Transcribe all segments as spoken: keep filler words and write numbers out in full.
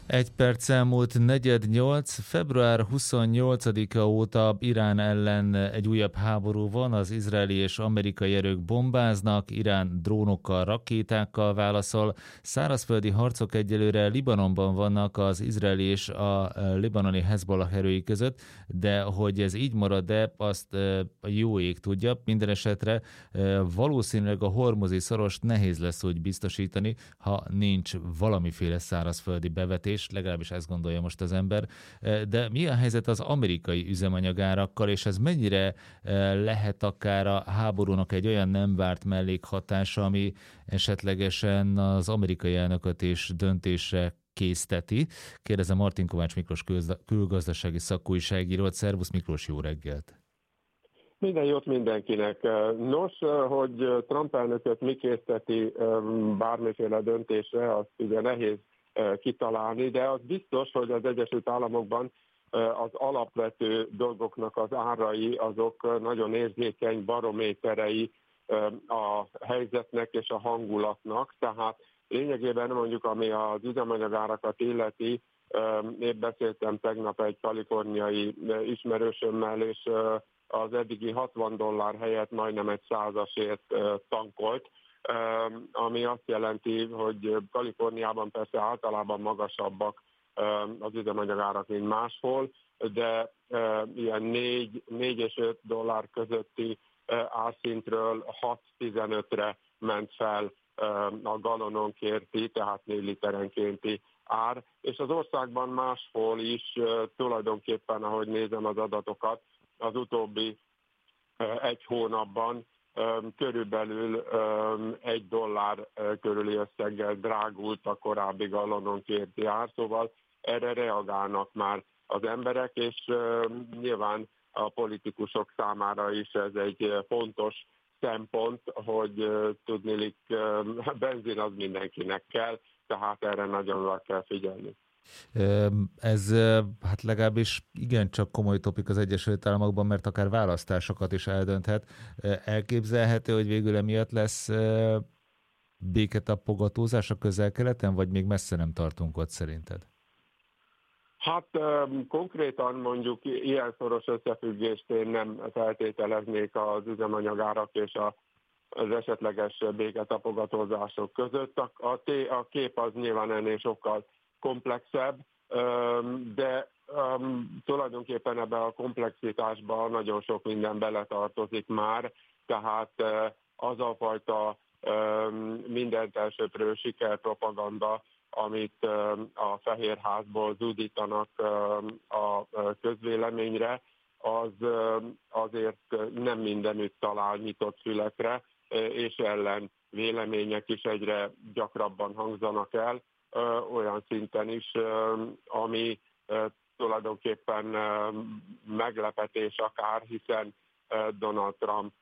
Egy perc elmúlt negyed nyolc, február huszonnyolcadika óta Irán ellen egy újabb háború van, az izraeli és amerikai erők bombáznak, Irán drónokkal, rakétákkal válaszol, szárazföldi harcok egyelőre Libanonban vannak az izraeli és a libanoni Hezbollah erői között, de hogy ez így marad-e, azt a jó ég tudja, minden esetre valószínűleg a hormuzi szorost nehéz lesz úgy biztosítani, ha nincs valamiféle szárazföldi bevetés, legalábbis ezt gondolja most az ember. De mi a helyzet az amerikai üzemanyagárakkal, és ez mennyire lehet akár a háborúnak egy olyan nem várt mellékhatása, ami esetlegesen az amerikai elnököt és döntésre készteti? Kérdezem Martin Kovács Miklós külgazdasági szakújságírót. Szervusz Miklós, jó reggelt! Minden jót mindenkinek. Nos, hogy Trump elnököt mi készteti bármiféle döntésre, azt ugye nehéz kitalálni, de az biztos, hogy az Egyesült Államokban az alapvető dolgoknak az árai, azok nagyon érzékeny barométerei a helyzetnek és a hangulatnak, tehát lényegében mondjuk, ami az üzemanyagárakat illeti, épp beszéltem tegnap egy kaliforniai ismerősömmel, és az eddigi hatvan dollár helyett majdnem egy százasért tankolt, ami azt jelenti, hogy Kaliforniában persze általában magasabbak az üzemanyagárak, mint máshol, de ilyen négy és öt dollár közötti árszintről hat-tizenötre ment fel a galononkénti, tehát négy literenkénti ár, és az országban máshol is tulajdonképpen, ahogy nézem az adatokat, az utóbbi egy hónapban körülbelül egy dollár körüli összeggel drágult a korábbi galononkénti ár, szóval erre reagálnak már az emberek, és nyilván a politikusok számára is ez egy fontos szempont, hogy tudniillik, benzin az mindenkinek kell, tehát erre nagyon oda kell figyelni. Ez hát legalábbis igencsak komoly topik az Egyesült Államokban, mert akár választásokat is eldönthet. Elképzelhető, hogy végül emiatt lesz béketapogatózás a Közel-Keleten, vagy még messze nem tartunk ott szerinted? Hát konkrétan mondjuk ilyen szoros összefüggést én nem feltételeznék az üzemanyagárak és a, az esetleges béketapogatózások között. A, a, a kép az nyilván ennél sokkal komplexebb, de tulajdonképpen ebben a komplexitásban nagyon sok minden beletartozik már, tehát az a fajta mindent elsöprő sikerpropaganda, amit a Fehérházból zúdítanak a közvéleményre, az azért nem mindenütt talál nyitott fülekre, és ellen vélemények is egyre gyakrabban hangzanak el, olyan szinten is, ami tulajdonképpen meglepetés akár, hiszen Donald Trump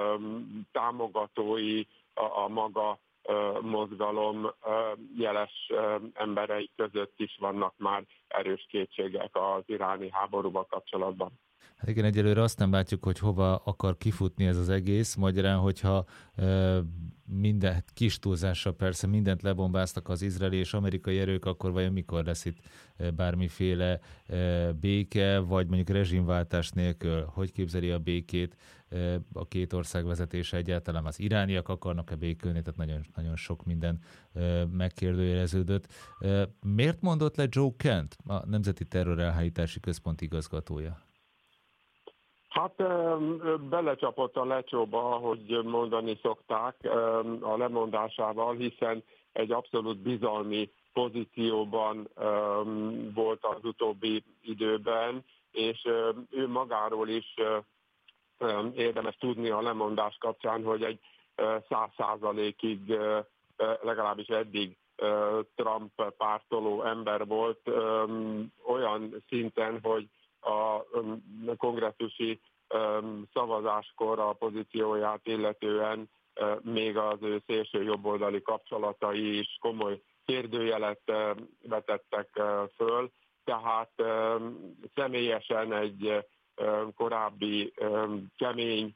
támogatói, a, a maga mozgalom jeles emberei között is vannak már erős kétségek az iráni háborúval kapcsolatban. Hát igen, egyelőre azt nem látjuk, hogy hova akar kifutni ez az egész. Magyarán, hogyha e, minden, kis túlzással persze mindent lebombáztak az izraeli és amerikai erők, akkor vajon mikor lesz itt bármiféle e, béke, vagy mondjuk rezsimváltás nélkül? Hogy képzeli a békét e, a két ország vezetése egyáltalán? Az irániak akarnak-e békülni? Tehát nagyon, nagyon sok minden e, megkérdőjeleződött. E, miért mondott le Joe Kent, a Nemzeti Terrorelhárítási Központ igazgatója? Hát belecsapott a lecsóba, hogy mondani szokták a lemondásával, hiszen egy abszolút bizalmi pozícióban volt az utóbbi időben, és ő magáról is érdemes tudni a lemondás kapcsán, hogy egy száz százalékig, legalábbis eddig Trump pártoló ember volt, olyan szinten, hogy a kongresszusi szavazáskor a pozícióját illetően még az ő szélső jobboldali kapcsolatai is komoly kérdőjelet vetettek föl, tehát személyesen egy korábbi kemény,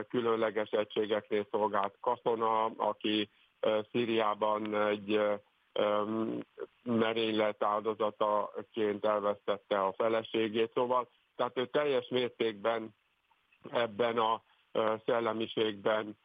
különleges egységeknél szolgált katona, aki Szíriában egy merénylet áldozataként elvesztette a feleségét, szóval tehát ő teljes mértékben ebben a szellemiségben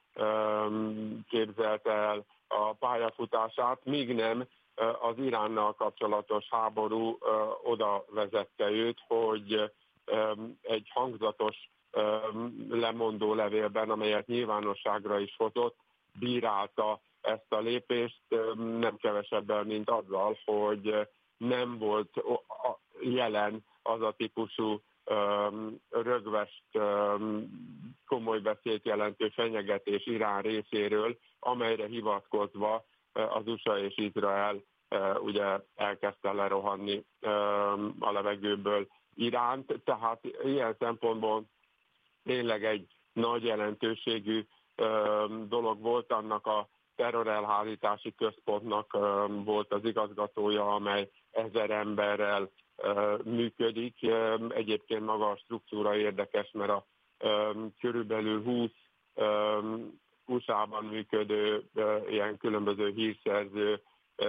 képzelte el a pályafutását, míg nem az Iránnal kapcsolatos háború oda vezette őt, hogy egy hangzatos lemondó levélben, amelyet nyilvánosságra is hozott, bírálta ezt a lépést, nem kevesebben, mint azzal, hogy nem volt jelen az a típusú rögvest, komoly beszélt jelentő fenyegetés Irán részéről, amelyre hivatkozva az u es á és Izrael ugye elkezdte lerohanni a levegőből Iránt, tehát ilyen szempontból tényleg egy nagy jelentőségű dolog volt. Annak a terrorelhárítási központnak volt az igazgatója, amely ezer emberrel működik. Egyébként maga a struktúra érdekes, mert a körülbelül húsz u es á-ban működő ilyen különböző hírszerző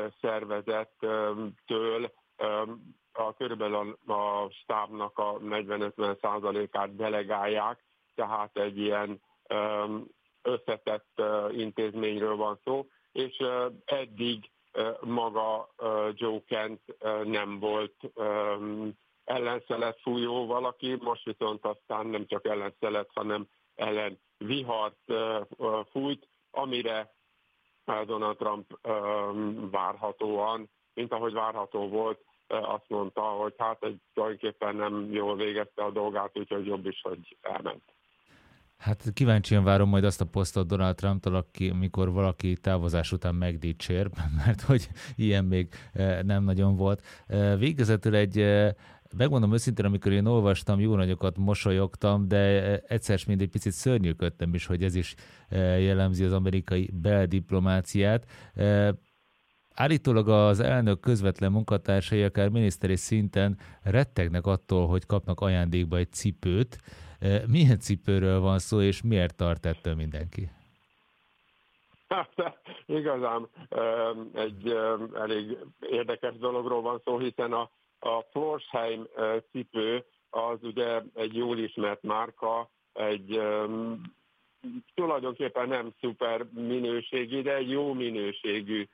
szervezettől a körülbelül a stábnak a negyven-ötven százalékát delegálják, tehát egy ilyen összetett intézményről van szó, és eddig maga Joe Kent nem volt ellenszelet fújó valaki, most viszont aztán nem csak ellenszelet, hanem ellen vihart fújt, amire Donald Trump várhatóan, mint ahogy várható volt, azt mondta, hogy hát egy tulajdonképpen nem jól végezte a dolgát, úgyhogy jobb is, hogy elment. Hát kíváncsian várom majd azt a posztot Donald Trumptól, aki, amikor valaki távozás után megdicsér, mert hogy ilyen még nem nagyon volt. Végezetül egy, megmondom őszintén, amikor én olvastam, jó nagyokat mosolyogtam, de egyszer mind egy picit szörnyűködtem is, hogy ez is jellemzi az amerikai beldiplomáciát. Állítólag az elnök közvetlen munkatársai akár miniszteri szinten rettegnek attól, hogy kapnak ajándékba egy cipőt. Milyen cipőről van szó, és miért tart ettől mindenki? Hát, igazán egy elég érdekes dologról van szó, hiszen a, a Florsheim cipő az ugye egy jól ismert márka, egy um, tulajdonképpen nem szuper minőségi, de egy jó minőségű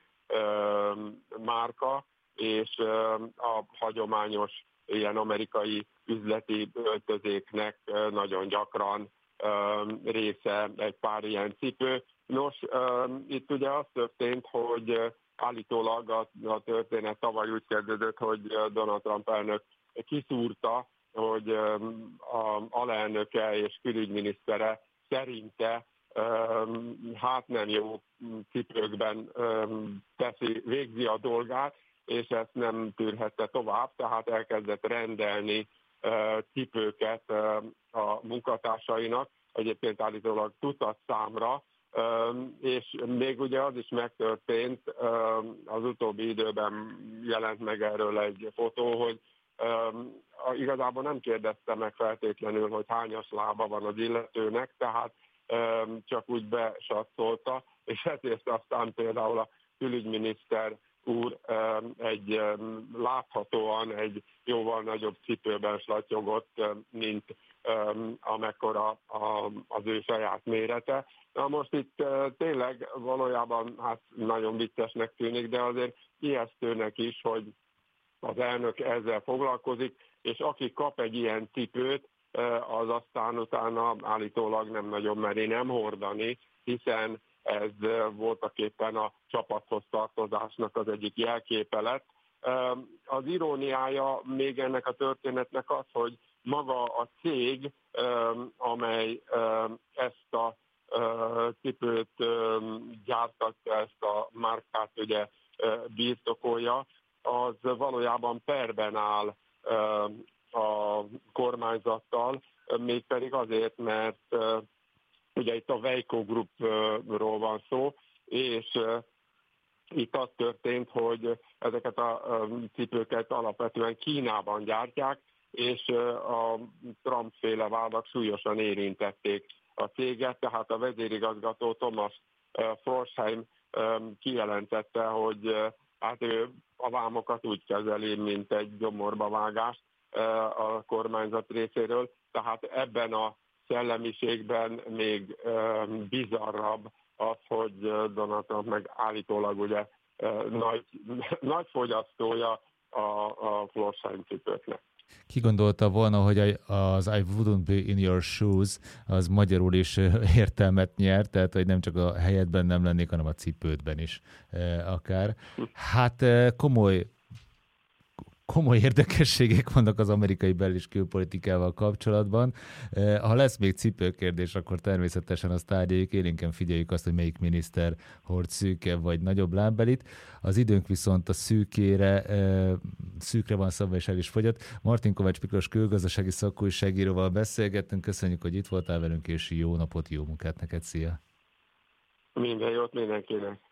um, márka, és um, a hagyományos ilyen amerikai üzleti öltözéknek nagyon gyakran um, része egy pár ilyen cipő. Nos, um, itt ugye az történt, hogy állítólag a, a történet tavaly úgy kezdődött, hogy Donald Trump elnök kiszúrta, hogy um, a alelnöke és külügyminisztere szerinte um, hát nem jó cipőkben um, teszi, végzi a dolgát, és ezt nem tűrhette tovább, tehát elkezdett rendelni uh, cipőket uh, a munkatársainak, egyébként állítólag tucat számra, um, és még ugye az is megtörtént, um, az utóbbi időben jelent meg erről egy fotó, hogy um, igazából nem kérdezte meg feltétlenül, hogy hányas lába van az illetőnek, tehát um, csak úgy besatszolta, és ezért aztán például a külügyminiszter úr egy láthatóan egy jóval nagyobb cipőben slatyogott, mint amekkora az ő saját mérete. Na most itt tényleg valójában hát nagyon viccesnek tűnik, de azért ijesztőnek is, hogy az elnök ezzel foglalkozik, és aki kap egy ilyen cipőt, az aztán utána állítólag nem nagyon meri nem hordani, hiszen ez voltaképpen a csapathoz tartozásnak az egyik jelképe lett. Az iróniája még ennek a történetnek az, hogy maga a cég, amely ezt a cipőt gyártatta, ezt a márkát ugye birtokolja, az valójában perben áll a kormányzattal, mégpedig azért, mert ugye itt a Weico Groupról van szó, és uh, itt az történt, hogy ezeket a uh, cipőket alapvetően Kínában gyártják, és uh, a Trump-féle vádak súlyosan érintették a céget, tehát a vezérigazgató Thomas uh, Florsheim um, kijelentette, hogy uh, hát ő a vámokat úgy kezeli, mint egy gyomorba vágást a kormányzat részéről, tehát ebben a szellemiségben még bizarrabb az, hogy Donald Trump meg állítólag ugye nagy, nagy fogyasztója a, a florshány cipőknek. Ki gondolta volna, hogy az I wouldn't be in your shoes az magyarul is értelmet nyert, tehát hogy nem csak a helyedben nem lennék, hanem a cipődben is akár. Hát komoly komoly érdekességek vannak az amerikai bel- és külpolitikával kapcsolatban. Ha lesz még cipőkérdés, akkor természetesen azt tárgyaljuk, élénken figyeljük azt, hogy melyik miniszter hord szűke vagy nagyobb lábbelit. Az időnk viszont a szűkére, szűkre van szabva, és el is fogyott. Martin Kovács Miklós külgazdasági szakújságíróval beszélgettünk. Köszönjük, hogy itt voltál velünk, és jó napot, jó munkát neked, szia! Minden jót mindenkinek!